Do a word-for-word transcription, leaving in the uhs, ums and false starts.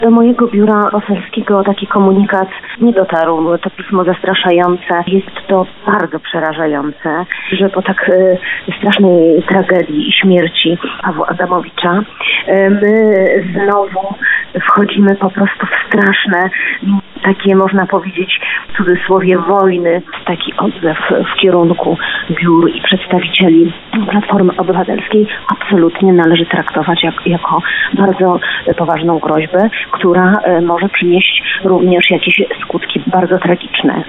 Do mojego biura poselskiego taki komunikat nie dotarł. To pismo zastraszające. Jest to bardzo przerażające, że po tak y, strasznej tragedii i śmierci Pawła Adamowicza y, my znowu wchodzimy po prostu w straszne, takie można powiedzieć w cudzysłowie wojny, taki odzew w kierunku biur i przedstawicieli Platformy Obywatelskiej absolutnie należy traktować jak, jako bardzo poważną groźbę, która może przynieść również jakieś skutki bardzo tragiczne.